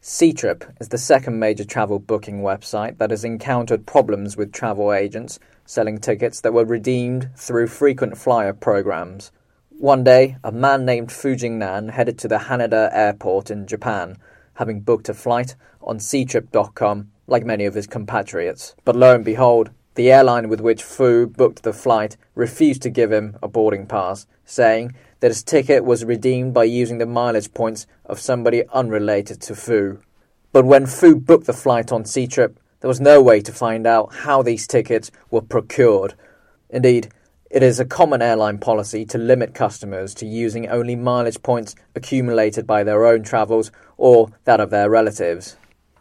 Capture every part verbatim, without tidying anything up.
Ctrip is the second major travel booking website that has encountered problems with travel agents selling tickets that were redeemed through frequent flyer programs. One day, a man named Fujing Nan headed to the Haneda airport in Japan, having booked a flight on ctrip dot com like many of his compatriots. But lo and behold, the airline with which Fu booked the flight refused to give him a boarding pass, saying that his ticket was redeemed by using the mileage points of somebody unrelated to Fu. But when Fu booked the flight on Ctrip, there was no way to find out how these tickets were procured. Indeed, it is a common airline policy to limit customers to using only mileage points accumulated by their own travels or that of their relatives.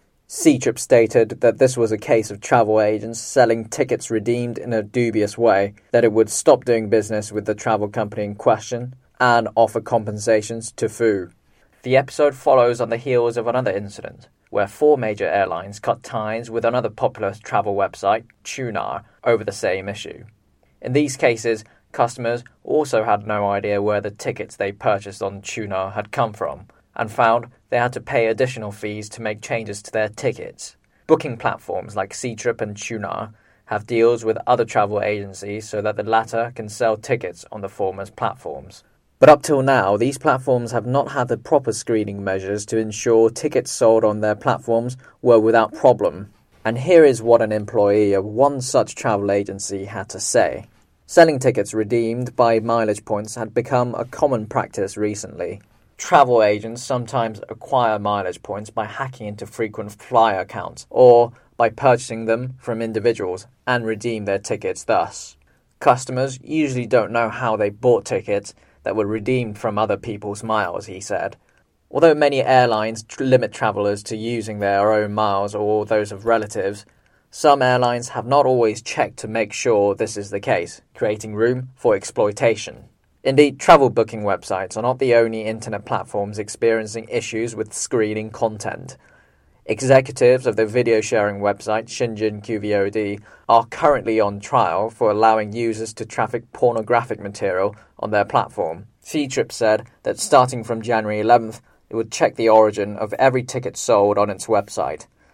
Ctrip stated that this was a case of travel agents selling tickets redeemed in a dubious way, that it would stop doing business with the travel company in question and offer compensations to Fu. The episode follows on the heels of another incident, where four major airlines cut ties with another popular travel website, Qunar, over the same issue. In these cases, customers also had no idea where the tickets they purchased on Qunar had come from, and found they had to pay additional fees to make changes to their tickets. Booking platforms like Ctrip and Qunar have deals with other travel agencies so that the latter can sell tickets on the former's platforms. But up till now, these platforms have not had the proper screening measures to ensure tickets sold on their platforms were without problem. And here is what an employee of one such travel agency had to say. Selling tickets redeemed by mileage points had become a common practice recently. Travel agents sometimes acquire mileage points by hacking into frequent flyer accounts or by purchasing them from individuals and redeem their tickets thus. Customers usually don't know how they bought tickets that were redeemed from other people's miles, he said. Although many airlines tr- limit travellers to using their own miles or those of relatives, some airlines have not always checked to make sure this is the case, creating room for exploitation. Indeed, travel booking websites are not the only internet platforms experiencing issues with screening content. Executives of the video-sharing website Shinjin Q V O D are currently on trial for allowing users to traffic pornographic material on their platform. Ctrip said that starting from January eleventh, it would check the origin of every ticket sold on its website.